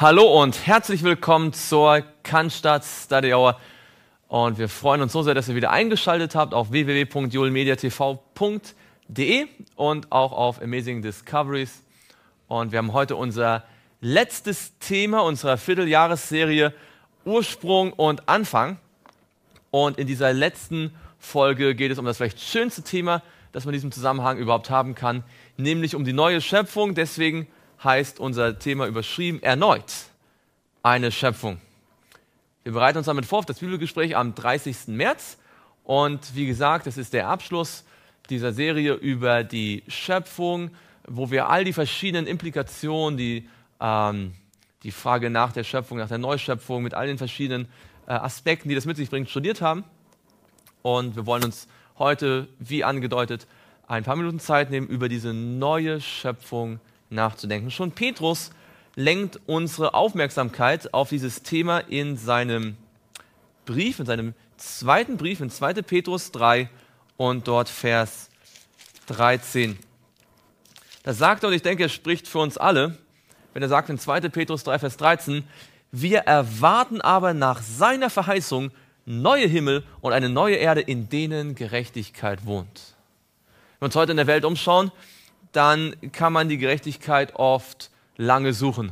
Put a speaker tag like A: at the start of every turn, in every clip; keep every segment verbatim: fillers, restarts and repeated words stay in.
A: Hallo und herzlich willkommen zur Cannstatt Study Hour. Und wir freuen uns so sehr, dass ihr wieder eingeschaltet habt auf w w w punkt joelmediatv punkt de und auch auf Amazing Discoveries. Und wir haben heute unser letztes Thema unserer Vierteljahresserie Ursprung und Anfang. Und in dieser letzten Folge geht es um das vielleicht schönste Thema, das man in diesem Zusammenhang überhaupt haben kann, nämlich um die neue Schöpfung. Deswegen heißt unser Thema überschrieben, erneut eine Schöpfung. Wir bereiten uns damit vor auf das Bibelgespräch am dreißigsten März. Und wie gesagt, es ist der Abschluss dieser Serie über die Schöpfung, wo wir all die verschiedenen Implikationen, die, ähm, die Frage nach der Schöpfung, nach der Neuschöpfung, mit all den verschiedenen äh, Aspekten, die das mit sich bringt, studiert haben. Und wir wollen uns heute, wie angedeutet, ein paar Minuten Zeit nehmen, über diese neue Schöpfung nachzudenken. Schon Petrus lenkt unsere Aufmerksamkeit auf dieses Thema in seinem Brief, in seinem zweiten Brief, in zweiten Petrus drei und dort Vers dreizehn. Da sagt er, und ich denke, er spricht für uns alle, wenn er sagt in zweiten Petrus drei, Vers dreizehn, wir erwarten aber nach seiner Verheißung neue Himmel und eine neue Erde, in denen Gerechtigkeit wohnt. Wenn wir uns heute in der Welt umschauen, dann kann man die Gerechtigkeit oft lange suchen.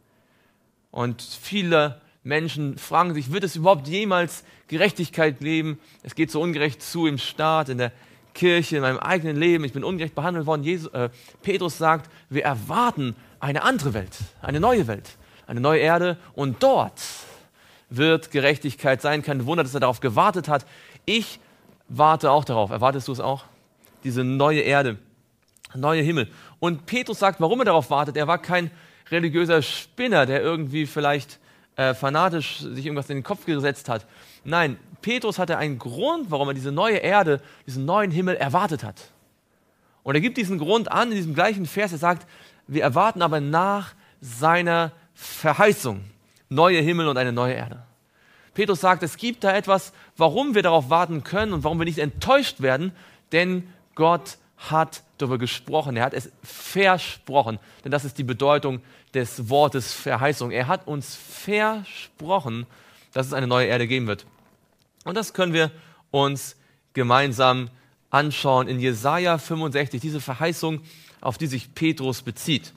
A: Und viele Menschen fragen sich, wird es überhaupt jemals Gerechtigkeit geben? Es geht so ungerecht zu im Staat, in der Kirche, in meinem eigenen Leben. Ich bin ungerecht behandelt worden. Jesus, äh, Petrus sagt, wir erwarten eine andere Welt, eine neue Welt, eine neue Erde. Und dort wird Gerechtigkeit sein. Kein Wunder, dass er darauf gewartet hat. Ich warte auch darauf. Erwartest du es auch? Diese neue Erde. Neue Himmel. Und Petrus sagt, warum er darauf wartet. Er war kein religiöser Spinner, der irgendwie vielleicht äh, fanatisch sich irgendwas in den Kopf gesetzt hat. Nein, Petrus hatte einen Grund, warum er diese neue Erde, diesen neuen Himmel erwartet hat. Und er gibt diesen Grund an in diesem gleichen Vers. Er sagt, wir erwarten aber nach seiner Verheißung neue Himmel und eine neue Erde. Petrus sagt, es gibt da etwas, warum wir darauf warten können und warum wir nicht enttäuscht werden, denn Gott hat darüber gesprochen, er hat es versprochen, denn das ist die Bedeutung des Wortes Verheißung. Er hat uns versprochen, dass es eine neue Erde geben wird. Und das können wir uns gemeinsam anschauen in Jesaja fünfundsechzig, diese Verheißung, auf die sich Petrus bezieht.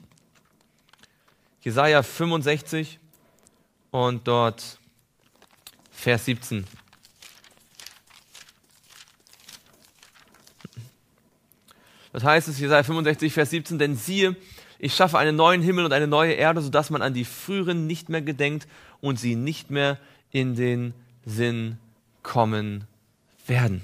A: Jesaja fünfundsechzig und dort Vers siebzehn. Das heißt es, Jesaja fünfundsechzig, Vers siebzehn, denn siehe, ich schaffe einen neuen Himmel und eine neue Erde, sodass man an die früheren nicht mehr gedenkt und sie nicht mehr in den Sinn kommen werden.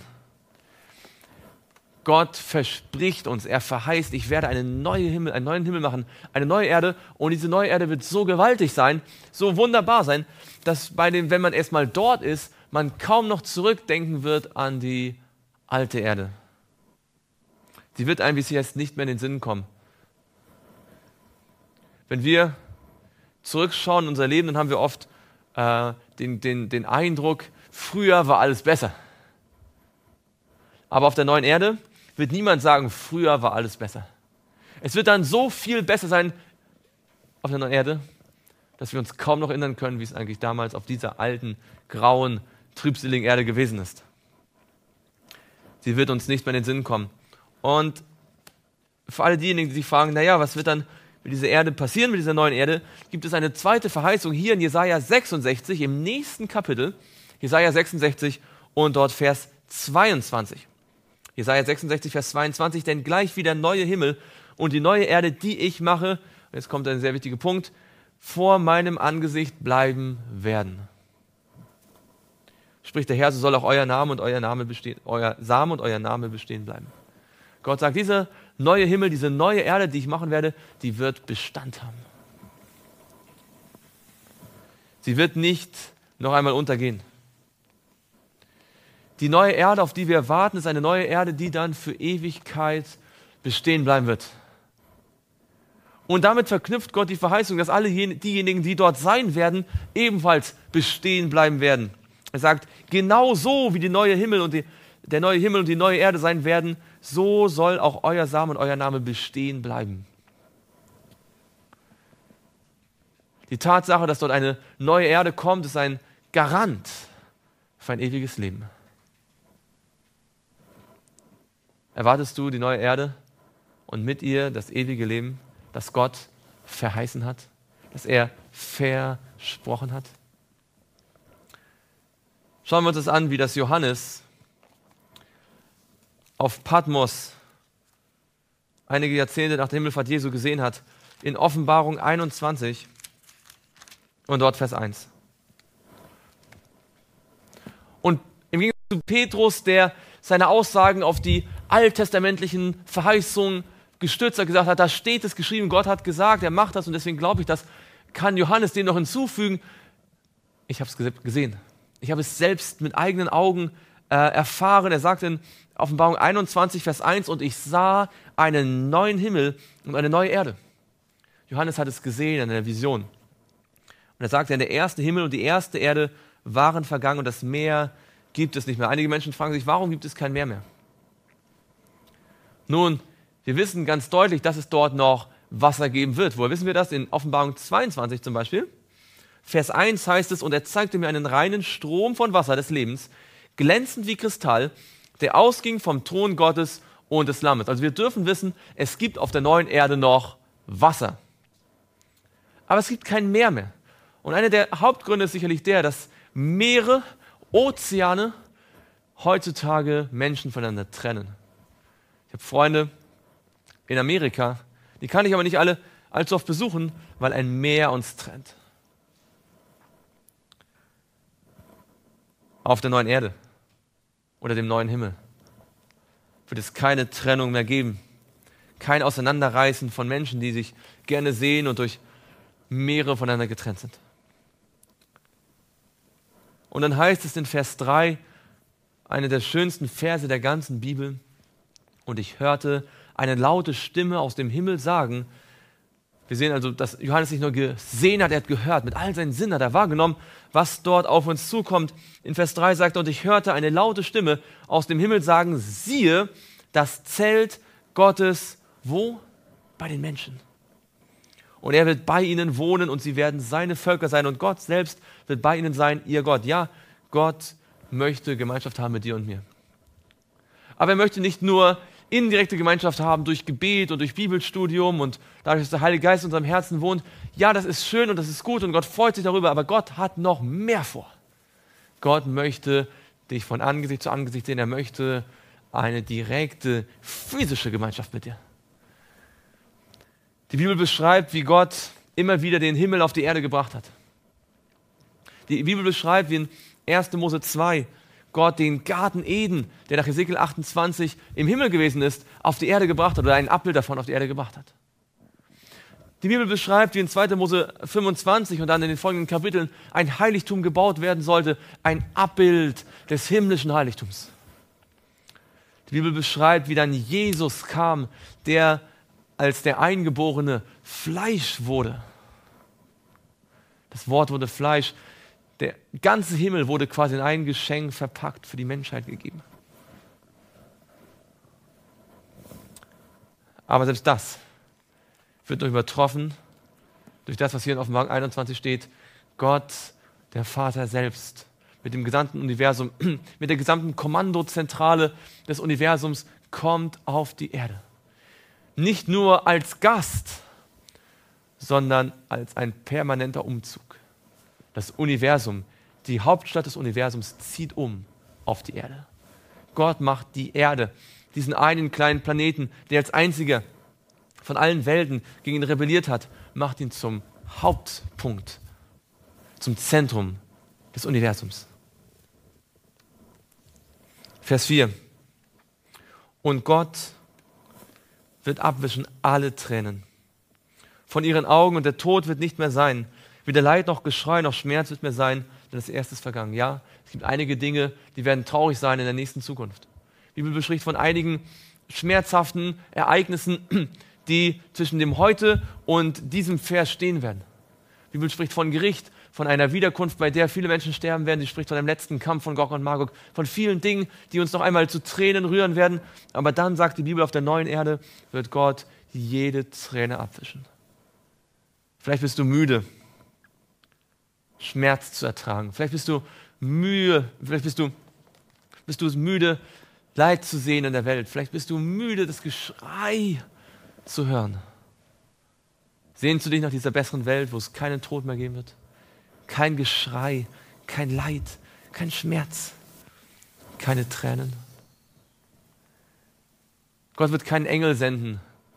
A: Gott verspricht uns, er verheißt, ich werde eine neue Himmel, einen neuen Himmel machen, eine neue Erde, und diese neue Erde wird so gewaltig sein, so wunderbar sein, dass bei dem, wenn man erstmal dort ist, man kaum noch zurückdenken wird an die alte Erde. Sie wird einem bis jetzt nicht mehr in den Sinn kommen. Wenn wir zurückschauen in unser Leben, dann haben wir oft äh, den, den, den Eindruck, früher war alles besser. Aber auf der neuen Erde wird niemand sagen, früher war alles besser. Es wird dann so viel besser sein auf der neuen Erde, dass wir uns kaum noch erinnern können, wie es eigentlich damals auf dieser alten, grauen, trübseligen Erde gewesen ist. Sie wird uns nicht mehr in den Sinn kommen. Und für alle diejenigen, die sich fragen, naja, was wird dann mit dieser Erde passieren, mit dieser neuen Erde, gibt es eine zweite Verheißung hier in Jesaja sechsundsechzig, im nächsten Kapitel, Jesaja sechsundsechzig und dort Vers zweiundzwanzig. Jesaja sechsundsechzig, Vers zweiundzwanzig, denn gleich wie der neue Himmel und die neue Erde, die ich mache, und jetzt kommt ein sehr wichtiger Punkt, vor meinem Angesicht bleiben werden. Spricht der Herr, so soll auch euer Name und euer Name bestehen, euer Same und euer Name bestehen bleiben. Gott sagt, dieser neue Himmel, diese neue Erde, die ich machen werde, die wird Bestand haben. Sie wird nicht noch einmal untergehen. Die neue Erde, auf die wir warten, ist eine neue Erde, die dann für Ewigkeit bestehen bleiben wird. Und damit verknüpft Gott die Verheißung, dass alle diejenigen, die dort sein werden, ebenfalls bestehen bleiben werden. Er sagt, genau so wie die neue Himmel und die, der neue Himmel und die neue Erde sein werden, so soll auch euer Same und euer Name bestehen bleiben. Die Tatsache, dass dort eine neue Erde kommt, ist ein Garant für ein ewiges Leben. Erwartest du die neue Erde und mit ihr das ewige Leben, das Gott verheißen hat, das er versprochen hat? Schauen wir uns das an, wie das Johannes auf Patmos einige Jahrzehnte nach der Himmelfahrt Jesu gesehen hat, in Offenbarung einundzwanzig und dort Vers eins. Und im Gegensatz zu Petrus, der seine Aussagen auf die alttestamentlichen Verheißungen gestützt hat, gesagt hat, da steht es geschrieben, Gott hat gesagt, er macht das und deswegen glaube ich das, kann Johannes dem noch hinzufügen, ich habe es gesehen. Ich habe es selbst mit eigenen Augen äh, erfahren. Er sagt in Offenbarung einundzwanzig, Vers eins, und ich sah einen neuen Himmel und eine neue Erde. Johannes hat es gesehen in einer Vision. Und er sagte, der erste Himmel und die erste Erde waren vergangen und das Meer gibt es nicht mehr. Einige Menschen fragen sich, warum gibt es kein Meer mehr? Nun, wir wissen ganz deutlich, dass es dort noch Wasser geben wird. Woher wissen wir das? In Offenbarung zweiundzwanzig zum Beispiel. Vers eins heißt es, und er zeigte mir einen reinen Strom von Wasser des Lebens, glänzend wie Kristall, der ausging vom Thron Gottes und des Lammes. Also wir dürfen wissen, es gibt auf der neuen Erde noch Wasser. Aber es gibt kein Meer mehr. Und einer der Hauptgründe ist sicherlich der, dass Meere, Ozeane heutzutage Menschen voneinander trennen. Ich habe Freunde in Amerika, die kann ich aber nicht alle allzu oft besuchen, weil ein Meer uns trennt. Auf der neuen Erde oder dem neuen Himmel wird es keine Trennung mehr geben. Kein Auseinanderreißen von Menschen, die sich gerne sehen und durch Meere voneinander getrennt sind. Und dann heißt es in Vers drei, eine der schönsten Verse der ganzen Bibel, und ich hörte eine laute Stimme aus dem Himmel sagen, wir sehen also, dass Johannes nicht nur gesehen hat, er hat gehört, mit all seinen Sinnen hat er wahrgenommen, was dort auf uns zukommt. In Vers drei sagt er, und ich hörte eine laute Stimme aus dem Himmel sagen, siehe, das Zelt Gottes, wo? Bei den Menschen. Und er wird bei ihnen wohnen und sie werden seine Völker sein und Gott selbst wird bei ihnen sein, ihr Gott. Ja, Gott möchte Gemeinschaft haben mit dir und mir. Aber er möchte nicht nur indirekte Gemeinschaft haben durch Gebet und durch Bibelstudium und dadurch, dass der Heilige Geist in unserem Herzen wohnt. Ja, das ist schön und das ist gut und Gott freut sich darüber, aber Gott hat noch mehr vor. Gott möchte dich von Angesicht zu Angesicht sehen. Er möchte eine direkte physische Gemeinschaft mit dir. Die Bibel beschreibt, wie Gott immer wieder den Himmel auf die Erde gebracht hat. Die Bibel beschreibt, wie in erster Mose zwei Gott den Garten Eden, der nach Hesekiel achtundzwanzig im Himmel gewesen ist, auf die Erde gebracht hat oder ein Abbild davon auf die Erde gebracht hat. Die Bibel beschreibt, wie in zweiter Mose fünfundzwanzig und dann in den folgenden Kapiteln ein Heiligtum gebaut werden sollte, ein Abbild des himmlischen Heiligtums. Die Bibel beschreibt, wie dann Jesus kam, der als der Eingeborene Fleisch wurde. Das Wort wurde Fleisch. Der ganze Himmel wurde quasi in ein Geschenk verpackt für die Menschheit gegeben. Aber selbst das wird noch übertroffen durch das, was hier in Offenbarung einundzwanzig steht. Gott, der Vater selbst, mit dem gesamten Universum, mit der gesamten Kommandozentrale des Universums kommt auf die Erde. Nicht nur als Gast, sondern als ein permanenter Umzug. Das Universum, die Hauptstadt des Universums zieht um auf die Erde. Gott macht die Erde, diesen einen kleinen Planeten, der als einziger von allen Welten gegen ihn rebelliert hat, macht ihn zum Hauptpunkt, zum Zentrum des Universums. Vers vier. Und Gott wird abwischen alle Tränen von ihren Augen und der Tod wird nicht mehr sein. Weder Leid noch Geschrei noch Schmerz wird mehr sein, denn das Erste ist vergangen. Ja, es gibt einige Dinge, die werden traurig sein in der nächsten Zukunft. Die Bibel spricht von einigen schmerzhaften Ereignissen, die zwischen dem Heute und diesem Vers stehen werden. Die Bibel spricht von Gericht, von einer Wiederkunft, bei der viele Menschen sterben werden. Sie spricht von einem letzten Kampf von Gog und Magog, von vielen Dingen, die uns noch einmal zu Tränen rühren werden. Aber dann sagt die Bibel, auf der neuen Erde wird Gott jede Träne abwischen. Vielleicht bist du müde Schmerz zu ertragen. Vielleicht bist du müde, vielleicht bist du, bist du müde, Leid zu sehen in der Welt. Vielleicht bist du müde, das Geschrei zu hören. Sehnst du dich nach dieser besseren Welt, wo es keinen Tod mehr geben wird? Kein Geschrei, kein Leid, kein Schmerz, keine Tränen. Gott wird keinen Engel senden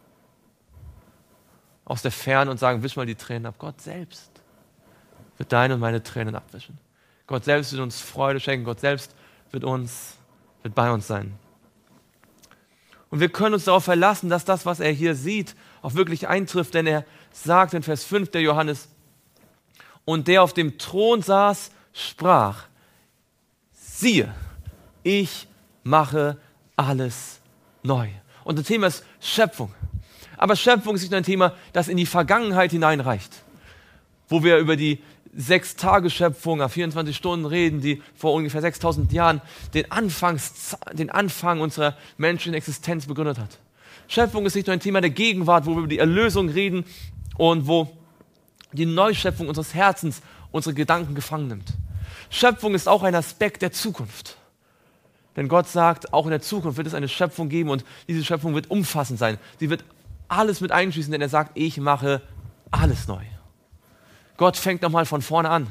A: aus der Ferne und sagen, wisch mal die Tränen ab. Gott selbst wird deine und meine Tränen abwischen. Gott selbst wird uns Freude schenken. Gott selbst wird uns, wird bei uns sein. Und wir können uns darauf verlassen, dass das, was er hier sieht, auch wirklich eintrifft. Denn er sagt in Vers fünf der Johannes, und der auf dem Thron saß, sprach, siehe, ich mache alles neu. Und das Thema ist Schöpfung. Aber Schöpfung ist nicht nur ein Thema, das in die Vergangenheit hineinreicht, wo wir über die Sechs-Tage-Schöpfung nach vierundzwanzig Stunden reden, die vor ungefähr sechstausend Jahren den, Anfangs, den Anfang unserer menschlichen Existenz begründet hat. Schöpfung ist nicht nur ein Thema der Gegenwart, wo wir über die Erlösung reden und wo die Neuschöpfung unseres Herzens unsere Gedanken gefangen nimmt. Schöpfung ist auch ein Aspekt der Zukunft. Denn Gott sagt, auch in der Zukunft wird es eine Schöpfung geben und diese Schöpfung wird umfassend sein. Sie wird alles mit einschließen, denn er sagt, ich mache alles neu. Gott fängt nochmal von vorne an.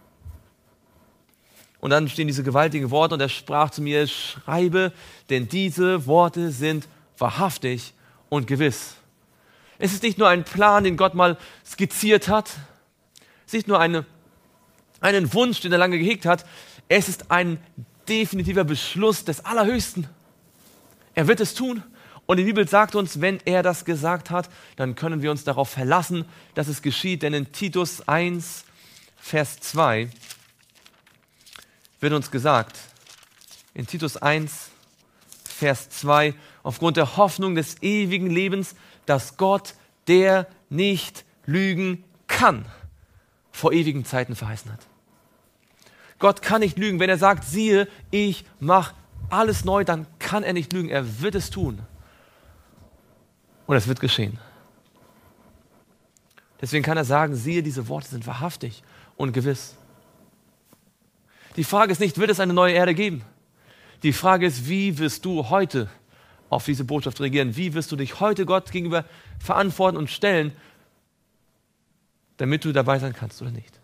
A: Und dann stehen diese gewaltigen Worte und er sprach zu mir, schreibe, denn diese Worte sind wahrhaftig und gewiss. Es ist nicht nur ein Plan, den Gott mal skizziert hat. Es ist nicht nur eine, einen Wunsch, den er lange gehegt hat. Es ist ein definitiver Beschluss des Allerhöchsten. Er wird es tun. Und die Bibel sagt uns, wenn er das gesagt hat, dann können wir uns darauf verlassen, dass es geschieht. Denn in Titus eins, Vers zwei wird uns gesagt, in Titus eins, Vers zwei, aufgrund der Hoffnung des ewigen Lebens, dass Gott, der nicht lügen kann, vor ewigen Zeiten verheißen hat. Gott kann nicht lügen. Wenn er sagt, siehe, ich mache alles neu, dann kann er nicht lügen. Er wird es tun. Und es wird geschehen. Deswegen kann er sagen, siehe, diese Worte sind wahrhaftig und gewiss. Die Frage ist nicht, wird es eine neue Erde geben? Die Frage ist, wie wirst du heute auf diese Botschaft reagieren? Wie wirst du dich heute Gott gegenüber verantworten und stellen, damit du dabei sein kannst oder nicht?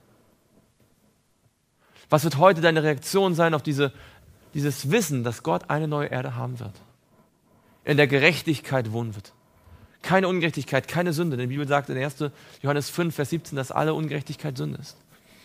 A: Was wird heute deine Reaktion sein auf diese, dieses Wissen, dass Gott eine neue Erde haben wird? In der Gerechtigkeit wohnen wird. Keine Ungerechtigkeit, keine Sünde. Denn die Bibel sagt in ersten Johannes fünf, Vers siebzehn, dass alle Ungerechtigkeit Sünde ist.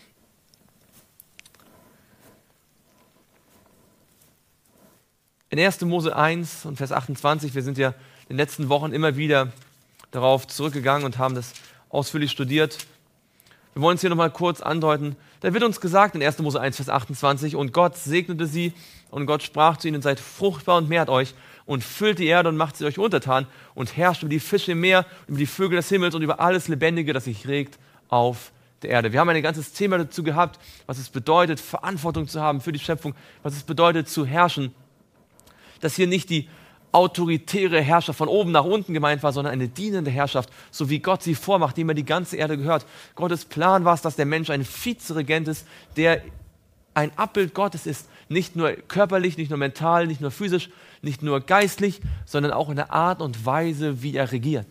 A: In ersten Mose eins und Vers achtundzwanzig, wir sind ja in den letzten Wochen immer wieder darauf zurückgegangen und haben das ausführlich studiert. Wir wollen es hier nochmal kurz andeuten. Da wird uns gesagt in ersten Mose eins, Vers achtundzwanzig, und Gott segnete sie und Gott sprach zu ihnen, seid fruchtbar und mehrt euch und füllt die Erde und macht sie euch untertan und herrscht über die Fische im Meer, über die Vögel des Himmels und über alles Lebendige, das sich regt auf der Erde. Wir haben ein ganzes Thema dazu gehabt, was es bedeutet, Verantwortung zu haben für die Schöpfung, was es bedeutet, zu herrschen. Dass hier nicht die autoritäre Herrschaft von oben nach unten gemeint war, sondern eine dienende Herrschaft, so wie Gott sie vormacht, dem er die ganze Erde gehört. Gottes Plan war es, dass der Mensch ein Vizeregent ist, der ein Abbild Gottes ist, nicht nur körperlich, nicht nur mental, nicht nur physisch, nicht nur geistlich, sondern auch in der Art und Weise, wie er regiert.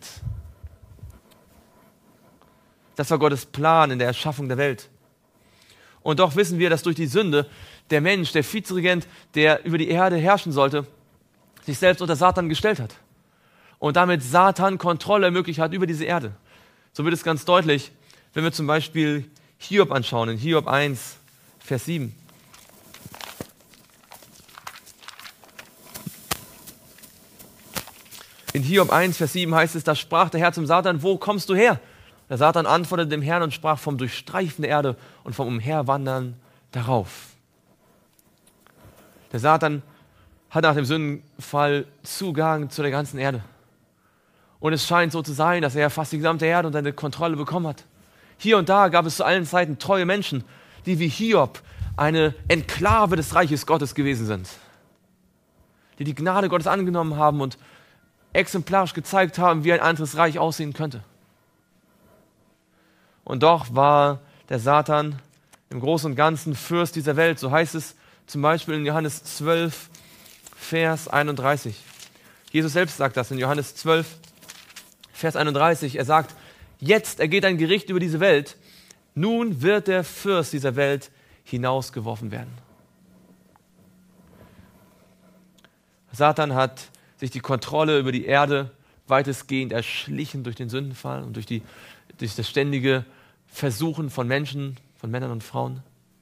A: Das war Gottes Plan in der Erschaffung der Welt. Und doch wissen wir, dass durch die Sünde der Mensch, der Vizeregent, der über die Erde herrschen sollte, sich selbst unter Satan gestellt hat und damit Satan Kontrolle ermöglicht hat über diese Erde. So wird es ganz deutlich, wenn wir zum Beispiel Hiob anschauen, in Hiob eins, Vers sieben. In Hiob eins, Vers sieben heißt es, da sprach der Herr zum Satan, wo kommst du her? Der Satan antwortete dem Herrn und sprach vom Durchstreifen der Erde und vom Umherwandern darauf. Der Satan hat nach dem Sündenfall Zugang zu der ganzen Erde. Und es scheint so zu sein, dass er fast die gesamte Erde unter seine Kontrolle bekommen hat. Hier und da gab es zu allen Zeiten treue Menschen, die wie Hiob eine Enklave des Reiches Gottes gewesen sind. Die die Gnade Gottes angenommen haben und exemplarisch gezeigt haben, wie ein anderes Reich aussehen könnte. Und doch war der Satan im Großen und Ganzen Fürst dieser Welt. So heißt es zum Beispiel in Johannes zwölf, Vers einunddreißig. Jesus selbst sagt das in Johannes zwölf, Vers einunddreißig. Er sagt, jetzt ergeht ein Gericht über diese Welt. Nun wird der Fürst dieser Welt hinausgeworfen werden. Satan hat sich die Kontrolle über die Erde weitestgehend erschlichen durch den Sündenfall und durch, die, durch das ständige Versuchen von Menschen, von Männern und Frauen.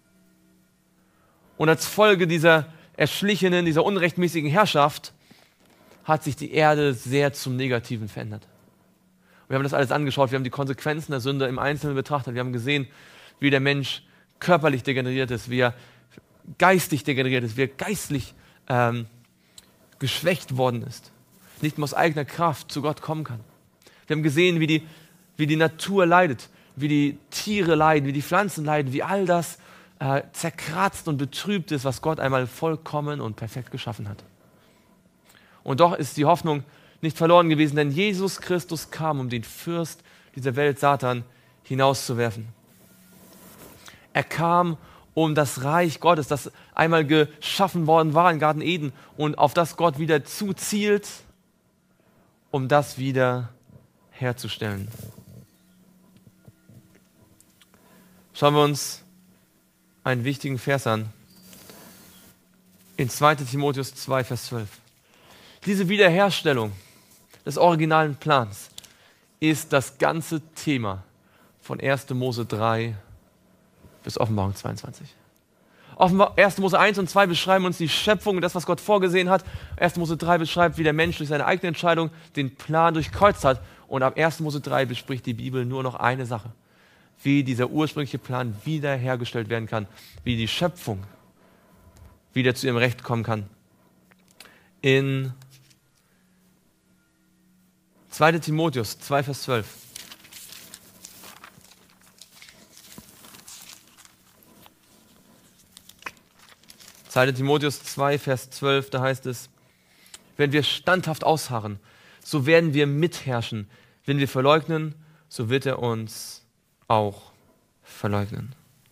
A: Und als Folge dieser erschlichenen, dieser unrechtmäßigen Herrschaft hat sich die Erde sehr zum Negativen verändert. Wir haben das alles angeschaut, wir haben die Konsequenzen der Sünde im Einzelnen betrachtet, wir haben gesehen, wie der Mensch körperlich degeneriert ist, wie er geistig degeneriert ist, wie er geistlich ähm, geschwächt worden ist, nicht mehr aus eigener Kraft zu Gott kommen kann. Wir haben gesehen, wie die, wie die Natur leidet, wie die Tiere leiden, wie die Pflanzen leiden, wie all das äh, zerkratzt und betrübt ist, was Gott einmal vollkommen und perfekt geschaffen hat. Und doch ist die Hoffnung nicht verloren gewesen, denn Jesus Christus kam, um den Fürst dieser Welt, Satan, hinauszuwerfen. Er kam, um das Reich Gottes, das einmal geschaffen worden war im Garten Eden und auf das Gott wieder zuzielt, um das wieder herzustellen. Schauen wir uns einen wichtigen Vers an. In zweiter Timotheus zwei, Vers zwölf. Diese Wiederherstellung des originalen Plans ist das ganze Thema von erster Mose drei bis Offenbarung zweiundzwanzig. erster Mose eins und zwei beschreiben uns die Schöpfung und das, was Gott vorgesehen hat. erster Mose drei beschreibt, wie der Mensch durch seine eigene Entscheidung den Plan durchkreuzt hat. Und ab erster Mose drei bespricht die Bibel nur noch eine Sache. Wie dieser ursprüngliche Plan wiederhergestellt werden kann. Wie die Schöpfung wieder zu ihrem Recht kommen kann. In zweiter Timotheus zwei, Vers zwölf. zweiter Timotheus zwei, Vers zwölf, da heißt es, wenn wir standhaft ausharren, so werden wir mitherrschen. Wenn wir verleugnen, so wird er uns auch verleugnen.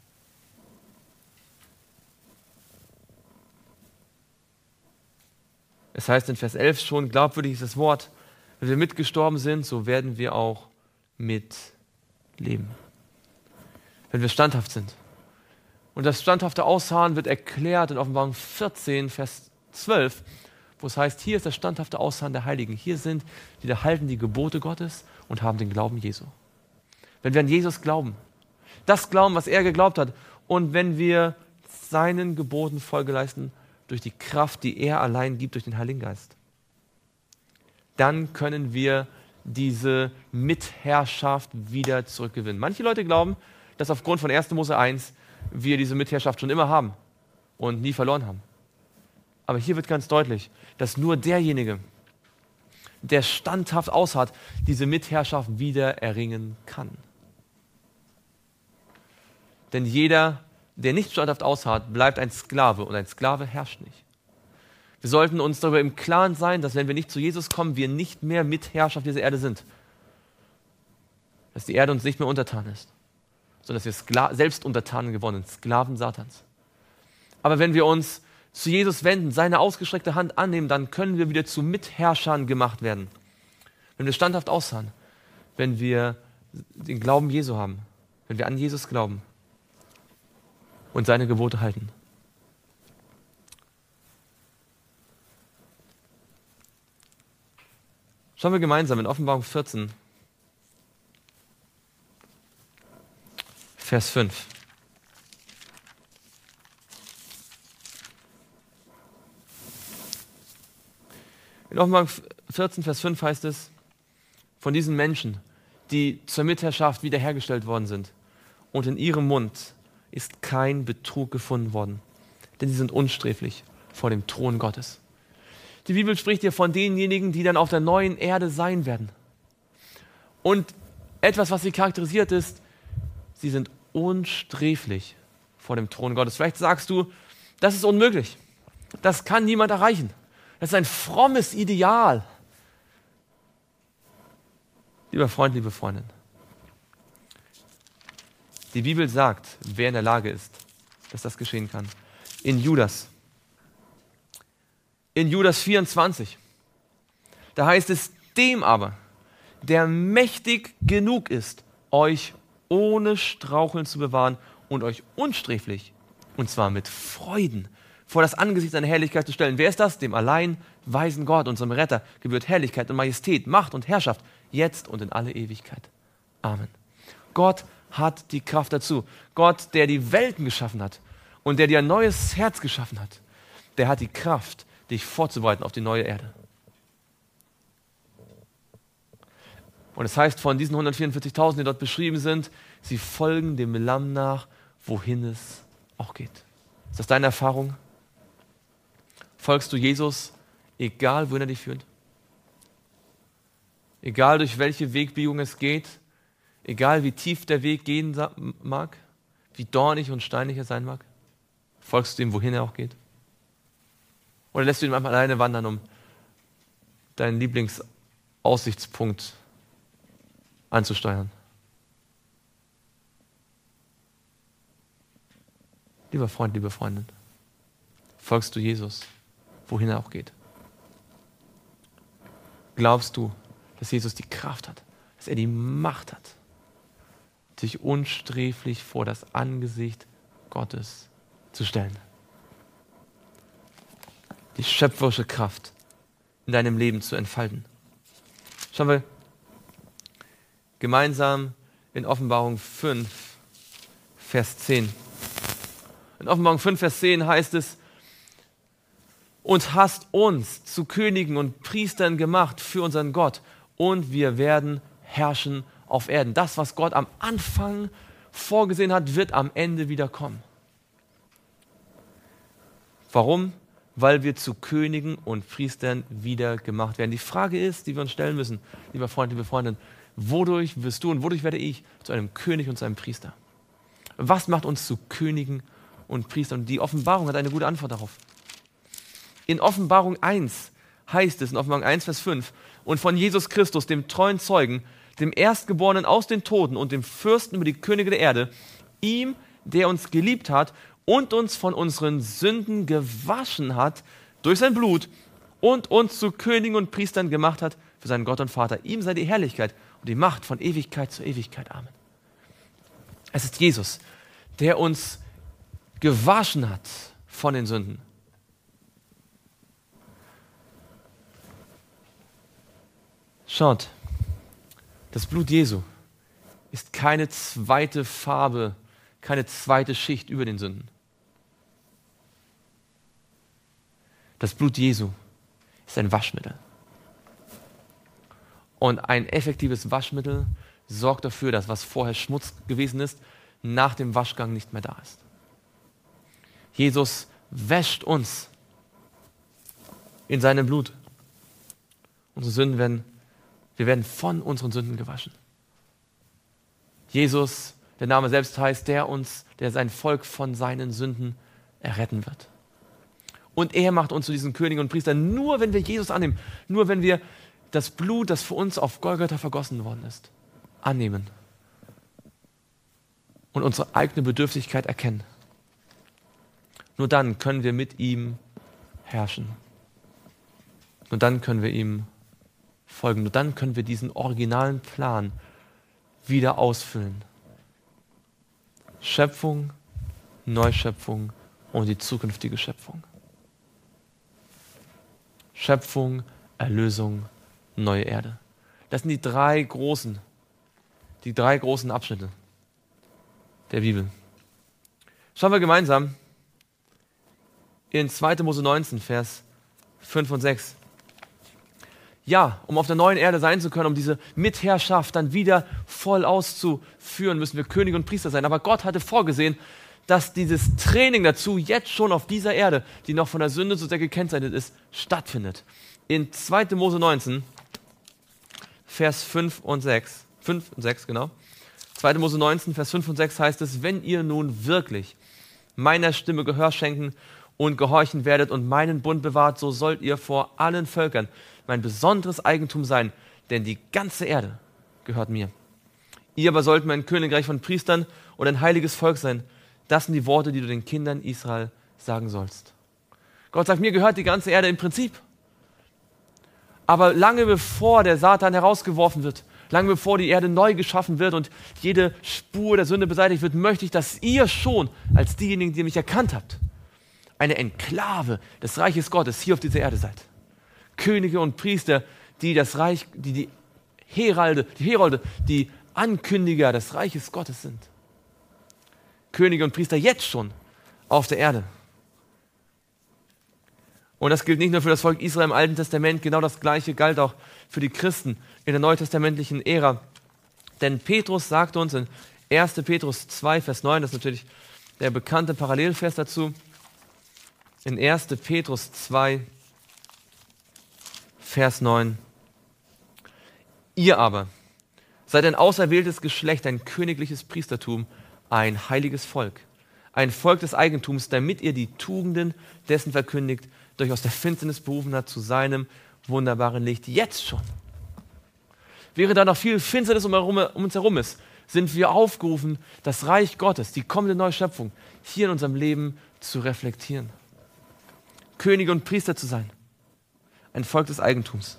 A: Es heißt in Vers elf schon, glaubwürdig ist das Wort, wenn wir mitgestorben sind, so werden wir auch mitleben. Wenn wir standhaft sind. Und das standhafte Ausharren wird erklärt in Offenbarung vierzehn, Vers zwölf, wo es heißt, hier ist das standhafte Ausharren der Heiligen. Hier sind, die da halten die Gebote Gottes und haben den Glauben Jesu. Wenn wir an Jesus glauben, das glauben, was er geglaubt hat, und wenn wir seinen Geboten Folge leisten durch die Kraft, die er allein gibt, durch den Heiligen Geist, dann können wir diese Mitherrschaft wieder zurückgewinnen. Manche Leute glauben, dass aufgrund von erster Mose eins wir diese Mitherrschaft schon immer haben und nie verloren haben. Aber hier wird ganz deutlich, dass nur derjenige, der standhaft ausharrt, diese Mitherrschaft wieder erringen kann. Denn jeder, der nicht standhaft ausharrt, bleibt ein Sklave und ein Sklave herrscht nicht. Wir sollten uns darüber im Klaren sein, dass wenn wir nicht zu Jesus kommen, wir nicht mehr Mitherrscher auf dieser Erde sind. Dass die Erde uns nicht mehr untertan ist, sondern dass wir Skla- selbst untertan geworden sind, Sklaven Satans. Aber wenn wir uns zu Jesus wenden, seine ausgestreckte Hand annehmen, dann können wir wieder zu Mitherrschern gemacht werden. Wenn wir standhaft ausharren, wenn wir den Glauben Jesu haben, wenn wir an Jesus glauben und seine Gebote halten. Schauen wir gemeinsam in Offenbarung vierzehn, Vers fünf. In Offenbarung vierzehn, Vers fünf heißt es, von diesen Menschen, die zur Mitherrschaft wiederhergestellt worden sind, und in ihrem Mund ist kein Betrug gefunden worden, denn sie sind unsträflich vor dem Thron Gottes. Die Bibel spricht hier von denjenigen, die dann auf der neuen Erde sein werden. Und etwas, was sie charakterisiert, ist, sie sind unsträflich vor dem Thron Gottes. Vielleicht sagst du, das ist unmöglich. Das kann niemand erreichen. Das ist ein frommes Ideal. Lieber Freund, liebe Freundin, Die Bibel sagt, wer in der Lage ist, dass das geschehen kann. In Judas. In Judas vierundzwanzig. Da heißt es, dem aber, der mächtig genug ist, euch ohne Straucheln zu bewahren und euch unsträflich, und zwar mit Freuden, vor das Angesicht seiner Herrlichkeit zu stellen. Wer ist das? Dem allein weisen Gott, unserem Retter, gebührt Herrlichkeit und Majestät, Macht und Herrschaft, jetzt und in alle Ewigkeit. Amen. Gott hat die Kraft dazu. Gott, der die Welten geschaffen hat und der dir ein neues Herz geschaffen hat, der hat die Kraft, dich vorzubereiten auf die neue Erde. Und es heißt von diesen hundertvierundvierzigtausend, die dort beschrieben sind, sie folgen dem Lamm nach, wohin es auch geht. Ist das deine Erfahrung? Folgst du Jesus, egal wohin er dich führt? Egal durch welche Wegbiegung es geht, egal wie tief der Weg gehen mag, wie dornig und steinig er sein mag? Folgst du ihm, wohin er auch geht? Oder lässt du ihn manchmal alleine wandern, um deinen Lieblingsaussichtspunkt anzusteuern? Lieber Freund, liebe Freundin, folgst du Jesus, wohin er auch geht? Glaubst du, dass Jesus die Kraft hat, dass er die Macht hat, sich unsträflich vor das Angesicht Gottes zu stellen? Die schöpferische Kraft in deinem Leben zu entfalten. Schauen wir gemeinsam in Offenbarung fünf, Vers zehn. In Offenbarung fünf, Vers zehn heißt es, und hast uns zu Königen und Priestern gemacht für unseren Gott, und wir werden herrschen auf Erden. Das, was Gott am Anfang vorgesehen hat, wird am Ende wieder kommen. Warum? Weil wir zu Königen und Priestern wieder gemacht werden. Die Frage ist, die wir uns stellen müssen, lieber Freund, liebe Freundin, wodurch wirst du und wodurch werde ich zu einem König und zu einem Priester? Was macht uns zu Königen und Priestern? Und die Offenbarung hat eine gute Antwort darauf. In Offenbarung eins heißt es, in Offenbarung eins, Vers fünf, und von Jesus Christus, dem treuen Zeugen, dem Erstgeborenen aus den Toten und dem Fürsten über die Könige der Erde, ihm, der uns geliebt hat und uns von unseren Sünden gewaschen hat durch sein Blut und uns zu Königen und Priestern gemacht hat für seinen Gott und Vater. Ihm sei die Herrlichkeit und die Macht von Ewigkeit zu Ewigkeit. Amen. Es ist Jesus, der uns gewaschen hat von den Sünden. Schaut, das Blut Jesu ist keine zweite Farbe, keine zweite Schicht über den Sünden. Das Blut Jesu ist ein Waschmittel. Und ein effektives Waschmittel sorgt dafür, dass was vorher Schmutz gewesen ist, nach dem Waschgang nicht mehr da ist. Jesus wäscht uns in seinem Blut. Unsere Sünden werden, wir werden von unseren Sünden gewaschen. Jesus, der Name selbst heißt, der uns, der sein Volk von seinen Sünden erretten wird. Und er macht uns zu diesen Königen und Priestern, nur wenn wir Jesus annehmen, nur wenn wir das Blut, das für uns auf Golgatha vergossen worden ist, annehmen und unsere eigene Bedürftigkeit erkennen. Nur dann können wir mit ihm herrschen. Nur dann können wir ihm folgen. Nur dann können wir diesen originalen Plan wieder ausfüllen. Schöpfung, Neuschöpfung und die zukünftige Schöpfung. Schöpfung, Erlösung, neue Erde. Das sind die drei großen, die drei großen Abschnitte der Bibel. Schauen wir gemeinsam in zweiter Mose neunzehn, Vers fünf und sechs. Ja, um auf der neuen Erde sein zu können, um diese Mitherrschaft dann wieder voll auszuführen, müssen wir Könige und Priester sein. Aber Gott hatte vorgesehen, dass dieses Training dazu jetzt schon auf dieser Erde, die noch von der Sünde so sehr gekennzeichnet ist, stattfindet. In zweiter Mose neunzehn, Vers fünf und sechs. fünf und sechs, genau. zweiter Mose neunzehn, Vers fünf und sechs heißt es, wenn ihr nun wirklich meiner Stimme Gehör schenken und gehorchen werdet und meinen Bund bewahrt, so sollt ihr vor allen Völkern mein besonderes Eigentum sein, denn die ganze Erde gehört mir. Ihr aber sollt mein Königreich von Priestern und ein heiliges Volk sein. Das sind die Worte, die du den Kindern Israel sagen sollst. Gott sagt, mir gehört die ganze Erde im Prinzip. Aber lange bevor der Satan herausgeworfen wird, lange bevor die Erde neu geschaffen wird und jede Spur der Sünde beseitigt wird, möchte ich, dass ihr schon als diejenigen, die mich erkannt habt, eine Enklave des Reiches Gottes hier auf dieser Erde seid. Könige und Priester, die das Reich, die die Heralde, die Herolde, die Ankündiger des Reiches Gottes sind. Könige und Priester jetzt schon auf der Erde. Und das gilt nicht nur für das Volk Israel im Alten Testament, genau das Gleiche galt auch für die Christen in der neutestamentlichen Ära. Denn Petrus sagt uns in erster Petrus zwei, Vers neun, das ist natürlich der bekannte Parallelvers dazu, in erster Petrus zwei, Vers neun. Ihr aber seid ein auserwähltes Geschlecht, ein königliches Priestertum, ein heiliges Volk, ein Volk des Eigentums, damit ihr die Tugenden dessen verkündigt, der euch aus der Finsternis berufen hat zu seinem wunderbaren Licht. Jetzt schon. Während da noch viel Finsternis um, herum, um uns herum ist, sind wir aufgerufen, das Reich Gottes, die kommende Neuschöpfung, hier in unserem Leben zu reflektieren. Könige und Priester zu sein. Ein Volk des Eigentums.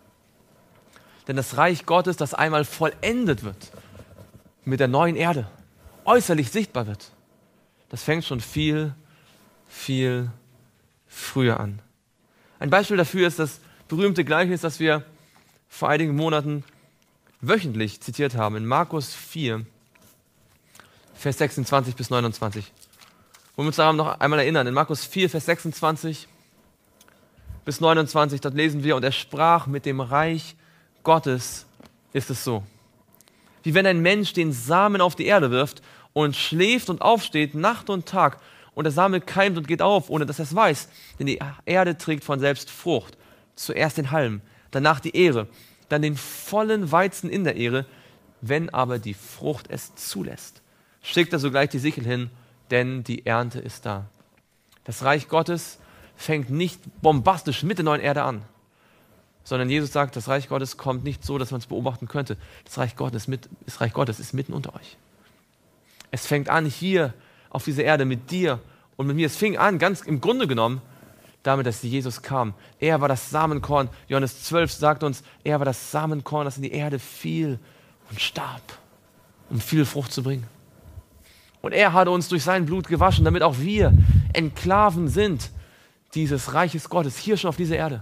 A: Denn das Reich Gottes, das einmal vollendet wird, mit der neuen Erde, äußerlich sichtbar wird, das fängt schon viel, viel früher an. Ein Beispiel dafür ist das berühmte Gleichnis, das wir vor einigen Monaten wöchentlich zitiert haben, in Markus vier, Vers sechsundzwanzig bis neunundzwanzig. Wollen wir uns daran noch einmal erinnern, in Markus vier, Vers sechsundzwanzig bis neunundzwanzig, dort lesen wir, und er sprach, mit dem Reich Gottes ist es so, wie wenn ein Mensch den Samen auf die Erde wirft und schläft und aufsteht Nacht und Tag und der Same keimt und geht auf, ohne dass er es weiß. Denn die Erde trägt von selbst Frucht. Zuerst den Halm, danach die Ähre, dann den vollen Weizen in der Ähre. Wenn aber die Frucht es zulässt, schickt er sogleich die Sichel hin, denn die Ernte ist da. Das Reich Gottes fängt nicht bombastisch mit der neuen Erde an, sondern Jesus sagt, das Reich Gottes kommt nicht so, dass man es beobachten könnte. Das Reich Gottes ist, mit, das Reich Gottes ist mitten unter euch. Es fängt an hier auf dieser Erde mit dir und mit mir. Es fing an, ganz im Grunde genommen, damit, dass Jesus kam. Er war das Samenkorn. Johannes zwölf sagt uns, er war das Samenkorn, das in die Erde fiel und starb, um viel Frucht zu bringen. Und er hatte uns durch sein Blut gewaschen, damit auch wir Enklaven sind dieses Reiches Gottes, hier schon auf dieser Erde.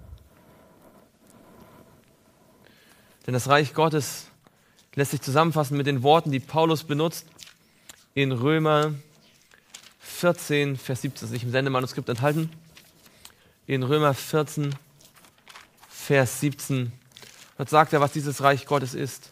A: Denn das Reich Gottes lässt sich zusammenfassen mit den Worten, die Paulus benutzt in Römer vierzehn, Vers siebzehn, das ist nicht im Sendemanuskript enthalten. In Römer vierzehn, Vers siebzehn, dort sagt er, was dieses Reich Gottes ist.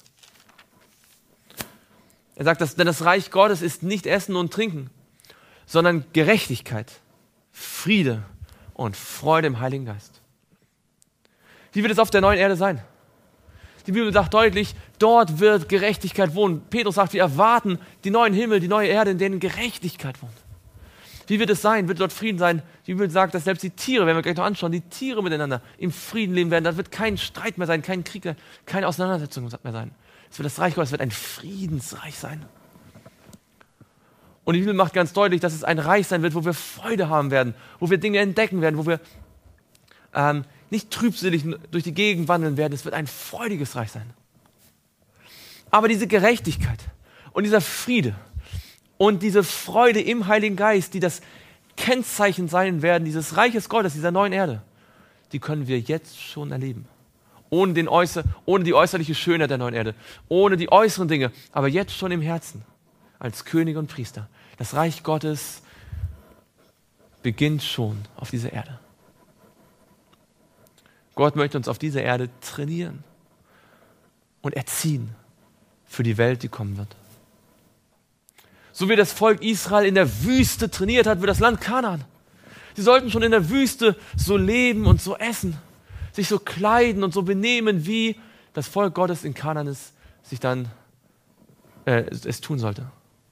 A: Er sagt, dass, denn das Reich Gottes ist nicht Essen und Trinken, sondern Gerechtigkeit, Friede und Freude im Heiligen Geist. Wie wird es auf der neuen Erde sein? Die Bibel sagt deutlich, dort wird Gerechtigkeit wohnen. Petrus sagt, wir erwarten die neuen Himmel, die neue Erde, in denen Gerechtigkeit wohnt. Wie wird es sein? Wird dort Frieden sein? Die Bibel sagt, dass selbst die Tiere, wenn wir gleich noch anschauen, die Tiere miteinander im Frieden leben werden. Da wird kein Streit mehr sein, kein Krieg, keine Auseinandersetzung mehr sein. Es wird das Reich Gottes, es wird ein Friedensreich sein. Und die Bibel macht ganz deutlich, dass es ein Reich sein wird, wo wir Freude haben werden, wo wir Dinge entdecken werden, wo wir ähm, nicht trübselig durch die Gegend wandeln werden. Es wird ein freudiges Reich sein. Aber diese Gerechtigkeit und dieser Friede und diese Freude im Heiligen Geist, die das Kennzeichen sein werden, dieses Reiches Gottes, dieser neuen Erde, die können wir jetzt schon erleben. Ohne, den Äußer, ohne die äußerliche Schönheit der neuen Erde, ohne die äußeren Dinge, aber jetzt schon im Herzen, als Könige und Priester. Das Reich Gottes beginnt schon auf dieser Erde. Gott möchte uns auf dieser Erde trainieren und erziehen für die Welt, die kommen wird. So wie das Volk Israel in der Wüste trainiert hat für das Land Kanaan. Sie sollten schon in der Wüste so leben und so essen, sich so kleiden und so benehmen, wie das Volk Gottes in Kanaan es sich dann äh, es tun sollte.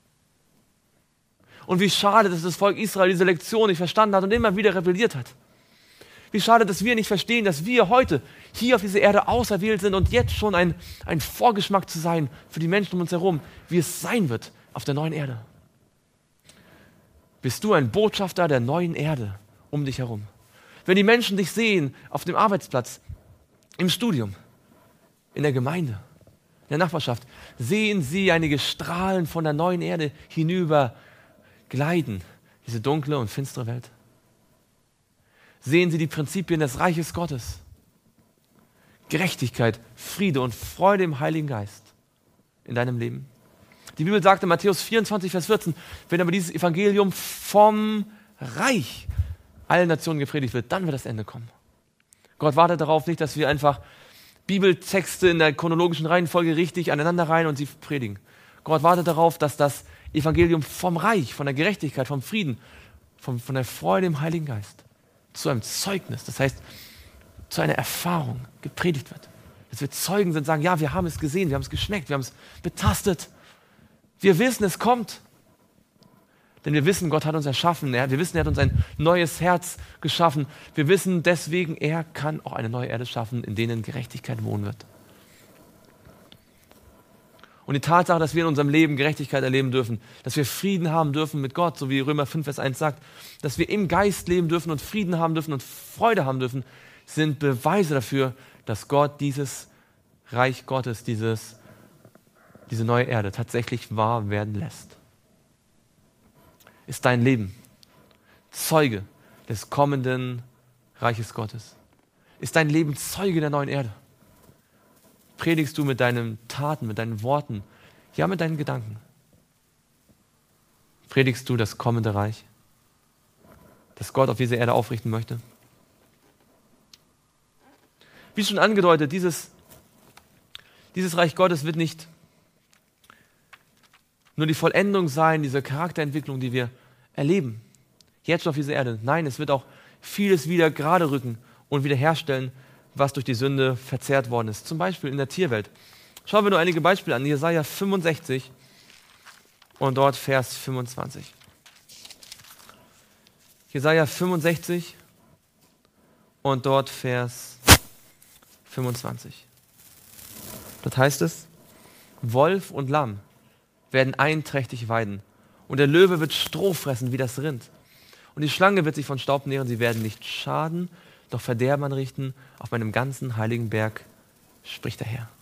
A: Und wie schade, dass das Volk Israel diese Lektion nicht verstanden hat und immer wieder rebelliert hat. Wie schade, dass wir nicht verstehen, dass wir heute hier auf dieser Erde auserwählt sind und jetzt schon ein, ein Vorgeschmack zu sein für die Menschen um uns herum, wie es sein wird, auf der neuen Erde? Bist du ein Botschafter der neuen Erde um dich herum? Wenn die Menschen dich sehen, auf dem Arbeitsplatz, im Studium, in der Gemeinde, in der Nachbarschaft, sehen sie einige Strahlen von der neuen Erde hinüber gleiten, diese dunkle und finstere Welt. Sehen sie die Prinzipien des Reiches Gottes, Gerechtigkeit, Friede und Freude im Heiligen Geist in deinem Leben. Die Bibel sagt in Matthäus vierundzwanzig, Vers vierzehn, wenn aber dieses Evangelium vom Reich allen Nationen gepredigt wird, dann wird das Ende kommen. Gott wartet darauf nicht, dass wir einfach Bibeltexte in der chronologischen Reihenfolge richtig aneinander reihen und sie predigen. Gott wartet darauf, dass das Evangelium vom Reich, von der Gerechtigkeit, vom Frieden, vom, von der Freude im Heiligen Geist zu einem Zeugnis, das heißt zu einer Erfahrung gepredigt wird. Dass wir Zeugen sind, sagen, ja, wir haben es gesehen, wir haben es geschmeckt, wir haben es betastet. Wir wissen, es kommt. Denn wir wissen, Gott hat uns erschaffen. Er, wir wissen, er hat uns ein neues Herz geschaffen. Wir wissen deswegen, er kann auch eine neue Erde schaffen, in denen Gerechtigkeit wohnen wird. Und die Tatsache, dass wir in unserem Leben Gerechtigkeit erleben dürfen, dass wir Frieden haben dürfen mit Gott, so wie Römer fünf, Vers eins sagt, dass wir im Geist leben dürfen und Frieden haben dürfen und Freude haben dürfen, sind Beweise dafür, dass Gott dieses Reich Gottes, dieses, diese neue Erde tatsächlich wahr werden lässt. Ist dein Leben Zeuge des kommenden Reiches Gottes? Ist dein Leben Zeuge der neuen Erde? Predigst du mit deinen Taten, mit deinen Worten, ja mit deinen Gedanken? Predigst du das kommende Reich, das Gott auf dieser Erde aufrichten möchte? Wie schon angedeutet, dieses, dieses Reich Gottes wird nicht nur die Vollendung sein, diese Charakterentwicklung, die wir erleben, jetzt auf dieser Erde. Nein, es wird auch vieles wieder gerade rücken und wiederherstellen, was durch die Sünde verzerrt worden ist. Zum Beispiel in der Tierwelt. Schauen wir nur einige Beispiele an. Jesaja fünfundsechzig und dort Vers fünfundzwanzig. Jesaja fünfundsechzig und dort Vers fünfundzwanzig. Dort heißt es, Wolf und Lamm werden einträchtig weiden und der Löwe wird Stroh fressen wie das Rind. Und die Schlange wird sich von Staub nähren, sie werden nicht schaden, doch Verderben anrichten auf meinem ganzen heiligen Berg, spricht der Herr.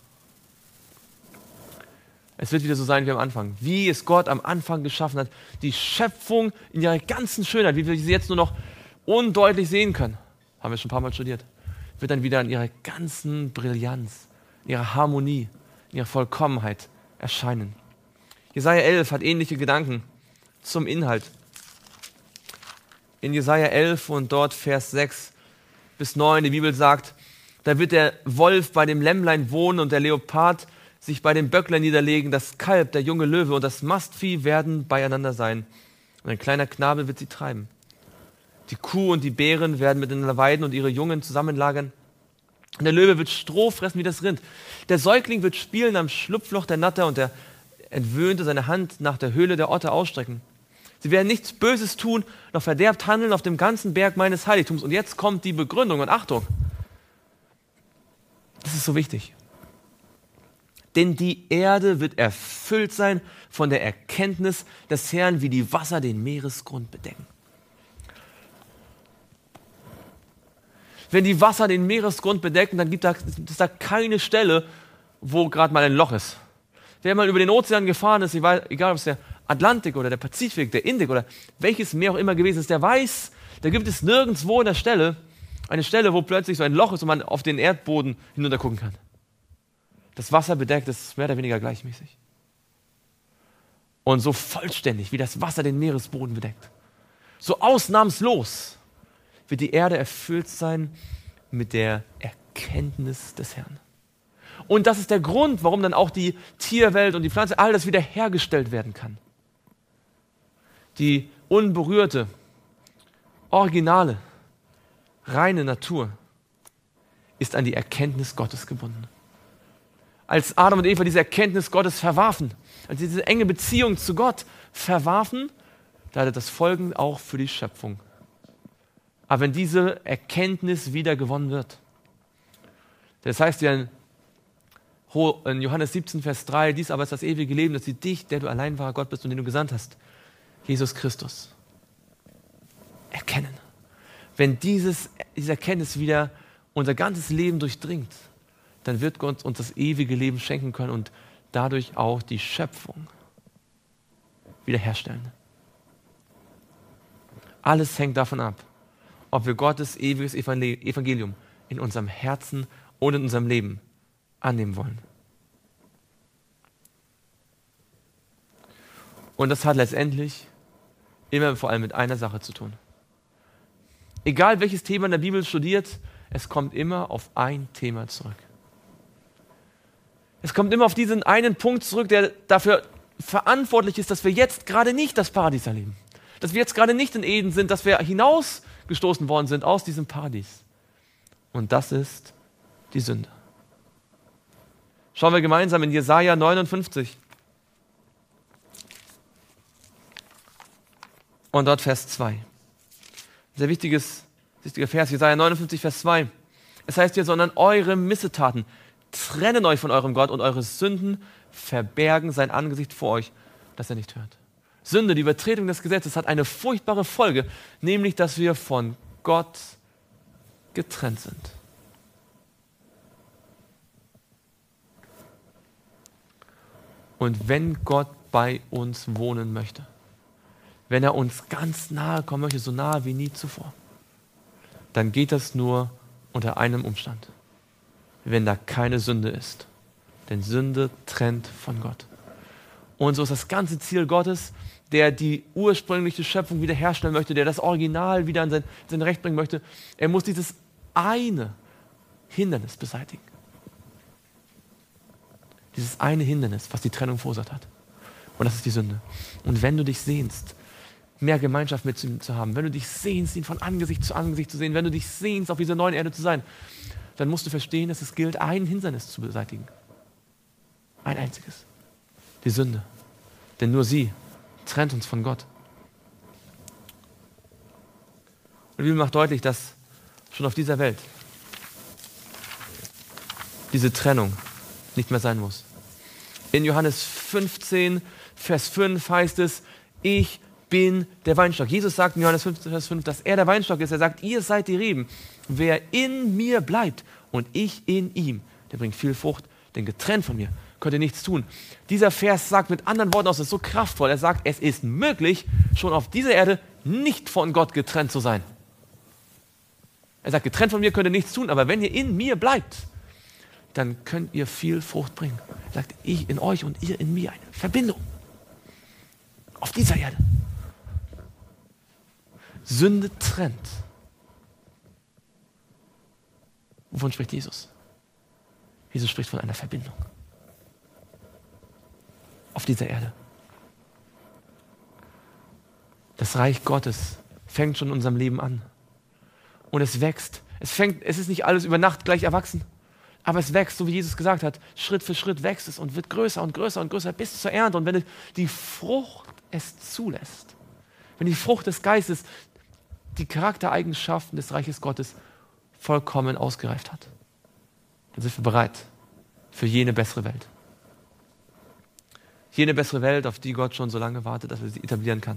A: Es wird wieder so sein wie am Anfang, wie es Gott am Anfang geschaffen hat, die Schöpfung in ihrer ganzen Schönheit, wie wir sie jetzt nur noch undeutlich sehen können, haben wir schon ein paar Mal studiert, wird dann wieder in ihrer ganzen Brillanz, in ihrer Harmonie, in ihrer Vollkommenheit erscheinen. Jesaja elf hat ähnliche Gedanken zum Inhalt. In Jesaja elf und dort Vers sechs bis neun, die Bibel sagt, da wird der Wolf bei dem Lämmlein wohnen und der Leopard sich bei dem Böcklein niederlegen, das Kalb, der junge Löwe und das Mastvieh werden beieinander sein. Und ein kleiner Knabe wird sie treiben. Die Kuh und die Bären werden miteinander weiden und ihre Jungen zusammenlagern. Und der Löwe wird Stroh fressen wie das Rind. Der Säugling wird spielen am Schlupfloch der Natter und der Entwöhnte seine Hand nach der Höhle der Otter ausstrecken. Sie werden nichts Böses tun, noch verderbt handeln auf dem ganzen Berg meines Heiligtums. Und jetzt kommt die Begründung und Achtung. Das ist so wichtig. Denn die Erde wird erfüllt sein von der Erkenntnis des Herrn, wie die Wasser den Meeresgrund bedecken. Wenn die Wasser den Meeresgrund bedecken, dann gibt es da keine Stelle, wo gerade mal ein Loch ist. Wer mal über den Ozean gefahren ist, egal ob es der Atlantik oder der Pazifik, der Indik oder welches Meer auch immer gewesen ist, der weiß, da gibt es nirgendwo in der Stelle eine Stelle, wo plötzlich so ein Loch ist und man auf den Erdboden hinunter gucken kann. Das Wasser bedeckt ist mehr oder weniger gleichmäßig. Und so vollständig, wie das Wasser den Meeresboden bedeckt, so ausnahmslos wird die Erde erfüllt sein mit der Erkenntnis des Herrn. Und das ist der Grund, warum dann auch die Tierwelt und die Pflanze, all das wiederhergestellt werden kann. Die unberührte, originale, reine Natur ist an die Erkenntnis Gottes gebunden. Als Adam und Eva diese Erkenntnis Gottes verwarfen, als sie diese enge Beziehung zu Gott verwarfen, da hatte das Folgen auch für die Schöpfung. Aber wenn diese Erkenntnis wieder gewonnen wird, das heißt ja in in Johannes siebzehn, Vers drei, dies aber ist das ewige Leben, dass sie dich, der du allein wahrer Gott bist und den du gesandt hast, Jesus Christus, erkennen. Wenn dieses, diese Erkenntnis wieder unser ganzes Leben durchdringt, dann wird Gott uns das ewige Leben schenken können und dadurch auch die Schöpfung wiederherstellen. Alles hängt davon ab, ob wir Gottes ewiges Evangelium in unserem Herzen und in unserem Leben annehmen wollen. Und das hat letztendlich immer vor allem mit einer Sache zu tun. Egal welches Thema in der Bibel studiert, es kommt immer auf ein Thema zurück. Es kommt immer auf diesen einen Punkt zurück, der dafür verantwortlich ist, dass wir jetzt gerade nicht das Paradies erleben. Dass wir jetzt gerade nicht in Eden sind, dass wir hinausgestoßen worden sind aus diesem Paradies. Und das ist die Sünde. Schauen wir gemeinsam in Jesaja neunundfünfzig. Und dort Vers zwei. Sehr wichtiges, wichtiger Vers, Jesaja neunundfünfzig, Vers zwei. Es heißt hier, sondern eure Missetaten trennen euch von eurem Gott und eure Sünden verbergen sein Angesicht vor euch, dass er nicht hört. Sünde, die Übertretung des Gesetzes, hat eine furchtbare Folge, nämlich, dass wir von Gott getrennt sind. Und wenn Gott bei uns wohnen möchte, wenn er uns ganz nahe kommen möchte, so nahe wie nie zuvor, dann geht das nur unter einem Umstand, wenn da keine Sünde ist. Denn Sünde trennt von Gott. Und so ist das ganze Ziel Gottes, der die ursprüngliche Schöpfung wiederherstellen möchte, der das Original wieder an sein, sein Recht bringen möchte. Er muss dieses eine Hindernis beseitigen. Dieses eine Hindernis, was die Trennung verursacht hat. Und das ist die Sünde. Und wenn du dich sehnst, mehr Gemeinschaft mit ihm zu haben, wenn du dich sehnst, ihn von Angesicht zu Angesicht zu sehen, wenn du dich sehnst, auf dieser neuen Erde zu sein, dann musst du verstehen, dass es gilt, ein Hindernis zu beseitigen. Ein einziges. Die Sünde. Denn nur sie trennt uns von Gott. Und die Bibel macht deutlich, dass schon auf dieser Welt diese Trennung nicht mehr sein muss. In Johannes fünfzehn, Vers fünf heißt es, ich bin der Weinstock. Jesus sagt in Johannes fünfzehn, Vers fünf, dass er der Weinstock ist. Er sagt, ihr seid die Reben. Wer in mir bleibt und ich in ihm, der bringt viel Frucht, denn getrennt von mir könnt ihr nichts tun. Dieser Vers sagt mit anderen Worten aus, es ist so kraftvoll. Er sagt, es ist möglich, schon auf dieser Erde nicht von Gott getrennt zu sein. Er sagt, getrennt von mir könnt ihr nichts tun, aber wenn ihr in mir bleibt, dann könnt ihr viel Frucht bringen. Er sagt, ich in euch und ihr in mir, eine Verbindung. Auf dieser Erde. Sünde trennt. Wovon spricht Jesus? Jesus spricht von einer Verbindung. Auf dieser Erde. Das Reich Gottes fängt schon in unserem Leben an. Und es wächst. Es fängt, es ist nicht alles über Nacht gleich erwachsen. Aber es wächst, so wie Jesus gesagt hat. Schritt für Schritt wächst es und wird größer und größer und größer bis zur Ernte. Und wenn die Frucht es zulässt, wenn die Frucht des Geistes die Charaktereigenschaften des Reiches Gottes vollkommen ausgereift hat, dann sind wir bereit für jene bessere Welt. Jene bessere Welt, auf die Gott schon so lange wartet, dass er sie etablieren kann.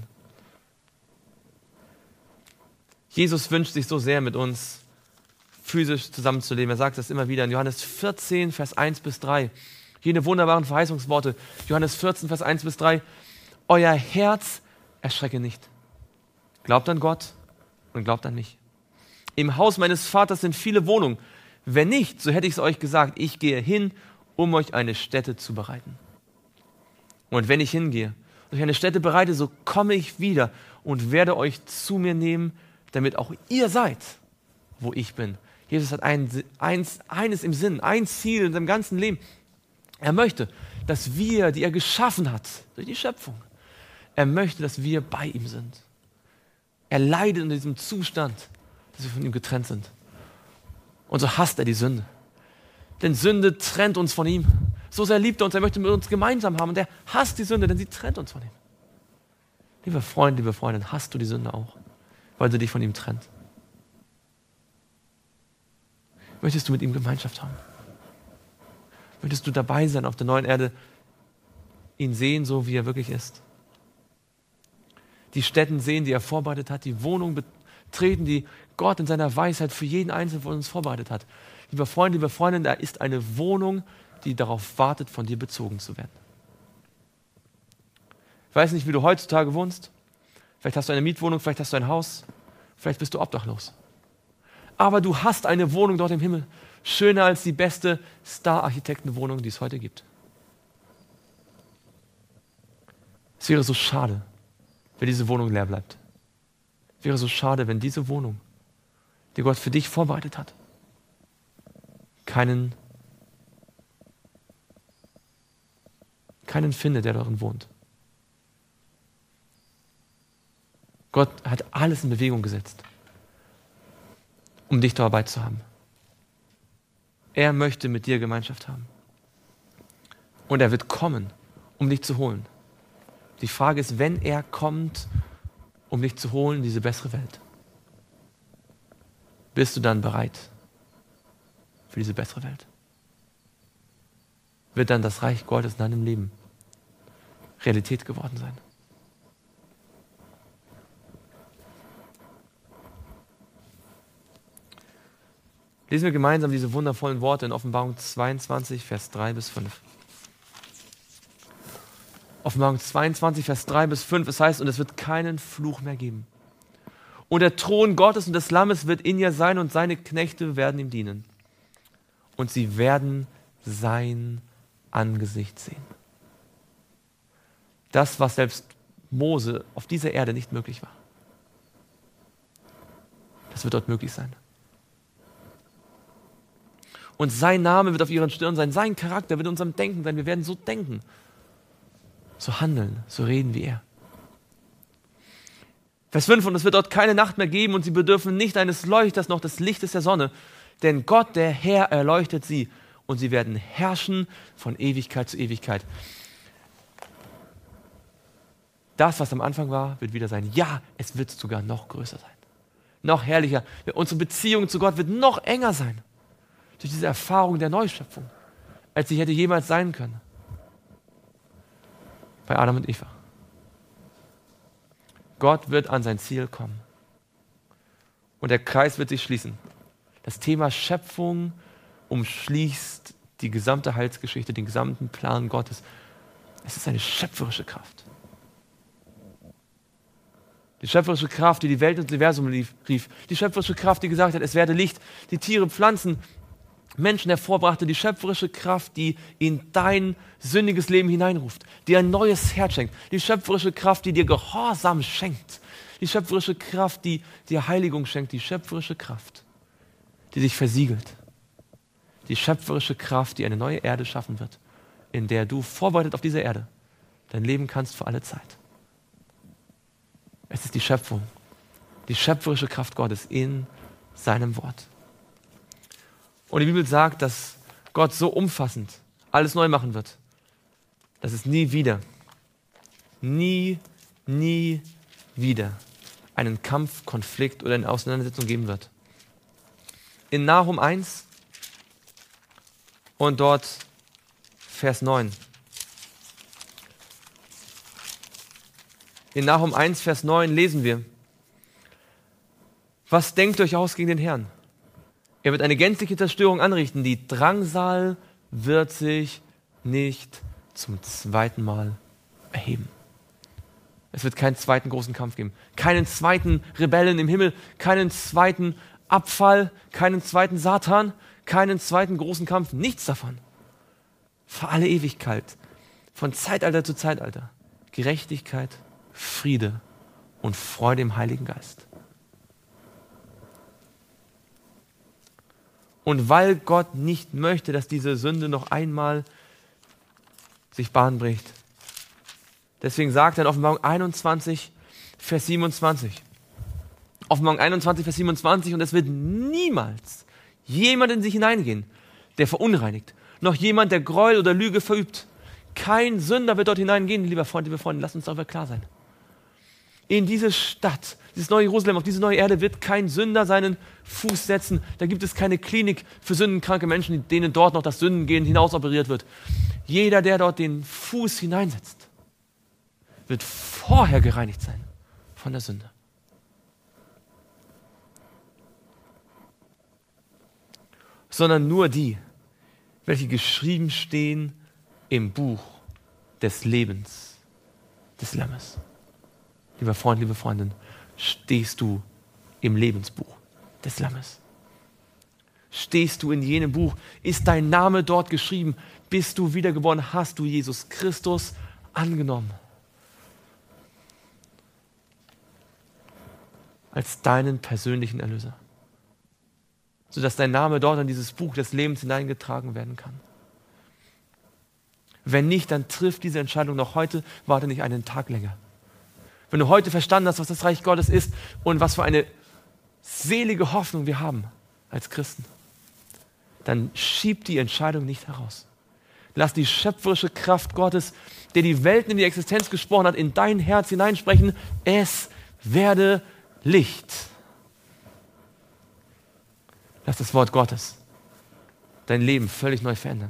A: Jesus wünscht sich so sehr, mit uns physisch zusammenzuleben. Er sagt das immer wieder in Johannes vierzehn, Vers eins bis drei. Jene wunderbaren Verheißungsworte. Johannes vierzehn, Vers eins bis drei. Euer Herz erschrecke nicht. Glaubt an Gott und glaubt an mich. Im Haus meines Vaters sind viele Wohnungen. Wenn nicht, so hätte ich es euch gesagt. Ich gehe hin, um euch eine Stätte zu bereiten. Und wenn ich hingehe und euch eine Stätte bereite, so komme ich wieder und werde euch zu mir nehmen, damit auch ihr seid, wo ich bin. Jesus hat ein, eins, eines im Sinn, ein Ziel in seinem ganzen Leben. Er möchte, dass wir, die er geschaffen hat, durch die Schöpfung, er möchte, dass wir bei ihm sind. Er leidet in diesem Zustand, dass wir von ihm getrennt sind. Und so hasst er die Sünde. Denn Sünde trennt uns von ihm. So sehr liebt er uns, er möchte mit uns gemeinsam haben. Und er hasst die Sünde, denn sie trennt uns von ihm. Lieber Freund, liebe Freundin, hasst du die Sünde auch, weil sie dich von ihm trennt? Möchtest du mit ihm Gemeinschaft haben? Möchtest du dabei sein auf der neuen Erde, ihn sehen, so wie er wirklich ist? Die Stätten sehen, die er vorbereitet hat, die Wohnung betreten, die Gott in seiner Weisheit für jeden Einzelnen von uns vorbereitet hat. Lieber Freund, liebe Freundin, da ist eine Wohnung, die darauf wartet, von dir bezogen zu werden. Ich weiß nicht, wie du heutzutage wohnst. Vielleicht hast du eine Mietwohnung, vielleicht hast du ein Haus, vielleicht bist du obdachlos. Aber du hast eine Wohnung dort im Himmel, schöner als die beste Star-Architektenwohnung, die es heute gibt. Es wäre so schade, wenn diese Wohnung leer bleibt. Es wäre so schade, wenn diese Wohnung, die Gott für dich vorbereitet hat, keinen, keinen findet, der darin wohnt. Gott hat alles in Bewegung gesetzt, um dich dabei zu haben. Er möchte mit dir Gemeinschaft haben. Und er wird kommen, um dich zu holen. Die Frage ist, wenn er kommt, um dich zu holen in diese bessere Welt, bist du dann bereit für diese bessere Welt? Wird dann das Reich Gottes in deinem Leben Realität geworden sein? Lesen wir gemeinsam diese wundervollen Worte in Offenbarung zweiundzwanzig, Vers drei bis fünf. Offenbarung zweiundzwanzig, Vers drei bis fünf, es heißt, und es wird keinen Fluch mehr geben. Und der Thron Gottes und des Lammes wird in ihr sein und seine Knechte werden ihm dienen. Und sie werden sein Angesicht sehen. Das, was selbst Mose auf dieser Erde nicht möglich war. Das wird dort möglich sein. Und sein Name wird auf ihren Stirn sein, sein Charakter wird in unserem Denken sein. Wir werden so denken, so handeln, so reden wie er. Vers fünf, und es wird dort keine Nacht mehr geben und sie bedürfen nicht eines Leuchters noch des Lichtes der Sonne, denn Gott, der Herr, erleuchtet sie und sie werden herrschen von Ewigkeit zu Ewigkeit. Das, was am Anfang war, wird wieder sein. Ja, es wird sogar noch größer sein, noch herrlicher. Unsere Beziehung zu Gott wird noch enger sein. Durch diese Erfahrung der Neuschöpfung, als sie hätte jemals sein können. Bei Adam und Eva. Gott wird an sein Ziel kommen. Und der Kreis wird sich schließen. Das Thema Schöpfung umschließt die gesamte Heilsgeschichte, den gesamten Plan Gottes. Es ist eine schöpferische Kraft. Die schöpferische Kraft, die die Welt ins Universum rief. Die schöpferische Kraft, die gesagt hat, es werde Licht. Die Tiere, Pflanzen, Menschen hervorbrachte, die schöpferische Kraft, die in dein sündiges Leben hineinruft, die ein neues Herz schenkt, die schöpferische Kraft, die dir Gehorsam schenkt, die schöpferische Kraft, die dir Heiligung schenkt, die schöpferische Kraft, die dich versiegelt, die schöpferische Kraft, die eine neue Erde schaffen wird, in der du vorbereitet auf dieser Erde dein Leben kannst für alle Zeit. Es ist die Schöpfung, die schöpferische Kraft Gottes in seinem Wort. Und die Bibel sagt, dass Gott so umfassend alles neu machen wird, dass es nie wieder, nie, nie wieder einen Kampf, Konflikt oder eine Auseinandersetzung geben wird. In Nahum eins und dort Vers neun. In Nahum eins, Vers neun lesen wir: Was denkt euch aus gegen den Herrn? Er wird eine gänzliche Zerstörung anrichten. Die Drangsal wird sich nicht zum zweiten Mal erheben. Es wird keinen zweiten großen Kampf geben. Keinen zweiten Rebellen im Himmel. Keinen zweiten Abfall. Keinen zweiten Satan. Keinen zweiten großen Kampf. Nichts davon. Für alle Ewigkeit. Von Zeitalter zu Zeitalter. Gerechtigkeit, Friede und Freude im Heiligen Geist. Und weil Gott nicht möchte, dass diese Sünde noch einmal sich Bahn bricht, deswegen sagt er in Offenbarung einundzwanzig, Vers siebenundzwanzig. Offenbarung einundzwanzig, Vers siebenundzwanzig, und es wird niemals jemand in sich hineingehen, der verunreinigt, noch jemand, der Gräuel oder Lüge verübt. Kein Sünder wird dort hineingehen, lieber Freund, liebe Freunde, lasst uns darüber klar sein. In diese Stadt, dieses neue Jerusalem, auf diese neue Erde wird kein Sünder seinen Fuß setzen. Da gibt es keine Klinik für sündenkranke Menschen, denen dort noch das Sündengehen hinausoperiert wird. Jeder, der dort den Fuß hineinsetzt, wird vorher gereinigt sein von der Sünde. Sondern nur die, welche geschrieben stehen im Buch des Lebens des Lammes. Lieber Freund, liebe Freundin, stehst du im Lebensbuch des Lammes? Stehst du in jenem Buch? Ist dein Name dort geschrieben? Bist du wiedergeboren? Hast du Jesus Christus angenommen als deinen persönlichen Erlöser, sodass dein Name dort in dieses Buch des Lebens hineingetragen werden kann? Wenn nicht, dann triff diese Entscheidung noch heute, warte nicht einen Tag länger. Wenn du heute verstanden hast, was das Reich Gottes ist und was für eine selige Hoffnung wir haben als Christen, dann schieb die Entscheidung nicht heraus. Lass die schöpferische Kraft Gottes, der die Welten in die Existenz gesprochen hat, in dein Herz hineinsprechen. Es werde Licht. Lass das Wort Gottes dein Leben völlig neu verändern.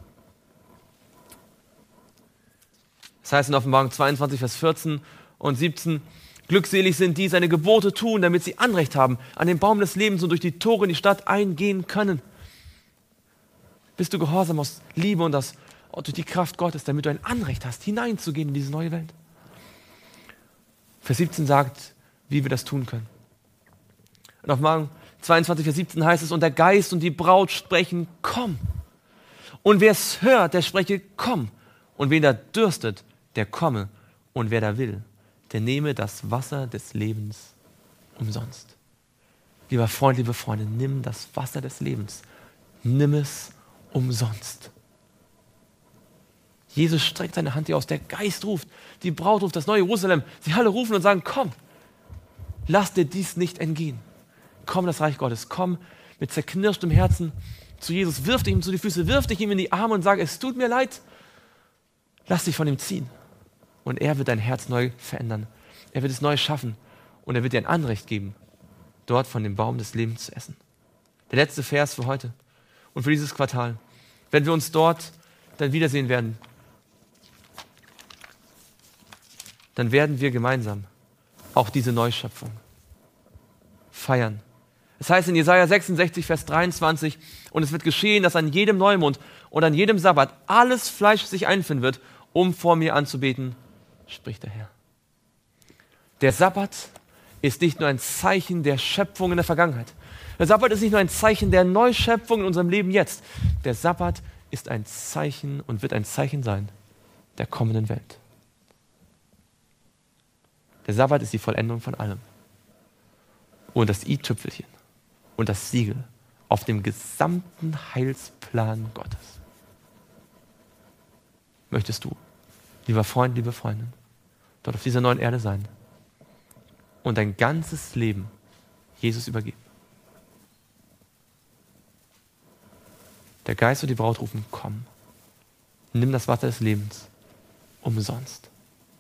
A: Das heißt in Offenbarung zweiundzwanzig, Vers vierzehn und siebzehn, glückselig sind die, seine Gebote tun, damit sie Anrecht haben, an den Baum des Lebens und durch die Tore in die Stadt eingehen können. Bist du gehorsam aus Liebe und das, durch die Kraft Gottes, damit du ein Anrecht hast, hineinzugehen in diese neue Welt? Vers siebzehn sagt, wie wir das tun können. Und Offenbarung zweiundzwanzig, Vers siebzehn heißt es, und der Geist und die Braut sprechen, komm. Und wer es hört, der spreche, komm. Und wen da dürstet, der komme. Und wer da will, der nehme das Wasser des Lebens umsonst. Lieber Freund, liebe Freunde, nimm das Wasser des Lebens. Nimm es umsonst. Jesus streckt seine Hand dir aus, der Geist ruft, die Braut ruft, das neue Jerusalem. Sie alle rufen und sagen, komm, lass dir dies nicht entgehen. Komm, das Reich Gottes, komm mit zerknirschtem Herzen zu Jesus, wirf dich ihm zu die Füße, wirf dich ihm in die Arme und sag, es tut mir leid, lass dich von ihm ziehen. Und er wird dein Herz neu verändern. Er wird es neu schaffen und er wird dir ein Anrecht geben, dort von dem Baum des Lebens zu essen. Der letzte Vers für heute und für dieses Quartal. Wenn wir uns dort dann wiedersehen werden, dann werden wir gemeinsam auch diese Neuschöpfung feiern. Es heißt in Jesaja sechsundsechzig, Vers dreiundzwanzig, und es wird geschehen, dass an jedem Neumond und an jedem Sabbat alles Fleisch sich einfinden wird, um vor mir anzubeten, spricht der Herr. Der Sabbat ist nicht nur ein Zeichen der Schöpfung in der Vergangenheit. Der Sabbat ist nicht nur ein Zeichen der Neuschöpfung in unserem Leben jetzt. Der Sabbat ist ein Zeichen und wird ein Zeichen sein der kommenden Welt. Der Sabbat ist die Vollendung von allem. Und das i-Tüpfelchen und das Siegel auf dem gesamten Heilsplan Gottes. Möchtest du, lieber Freund, liebe Freundin, dort auf dieser neuen Erde sein und dein ganzes Leben Jesus übergeben? Der Geist und die Braut rufen, komm, nimm das Wasser des Lebens umsonst.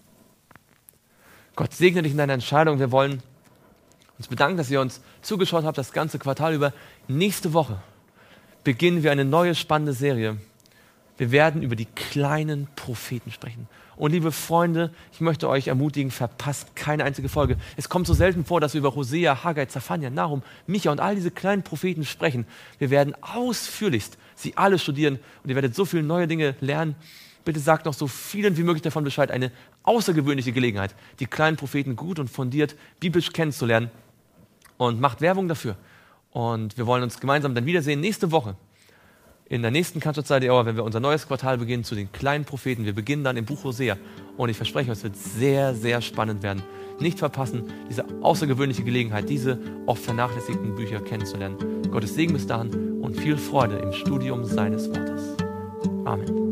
A: Gott segne dich in deiner Entscheidung. Wir wollen uns bedanken, dass ihr uns zugeschaut habt, das ganze Quartal über. Nächste Woche beginnen wir eine neue spannende Serie. Wir werden über die kleinen Propheten sprechen. Und liebe Freunde, ich möchte euch ermutigen, verpasst keine einzige Folge. Es kommt so selten vor, dass wir über Hosea, Haggai, Zaphania, Nahum, Micha und all diese kleinen Propheten sprechen. Wir werden ausführlichst sie alle studieren und ihr werdet so viele neue Dinge lernen. Bitte sagt noch so vielen wie möglich davon Bescheid. Eine außergewöhnliche Gelegenheit, die kleinen Propheten gut und fundiert biblisch kennenzulernen. Und macht Werbung dafür. Und wir wollen uns gemeinsam dann wiedersehen nächste Woche. In der nächsten Cannstatt Hour, wenn wir unser neues Quartal beginnen zu den kleinen Propheten. Wir beginnen dann im Buch Hosea. Und ich verspreche euch, es wird sehr, sehr spannend werden. Nicht verpassen, diese außergewöhnliche Gelegenheit, diese oft vernachlässigten Bücher kennenzulernen. Gottes Segen bis dahin und viel Freude im Studium seines Wortes. Amen.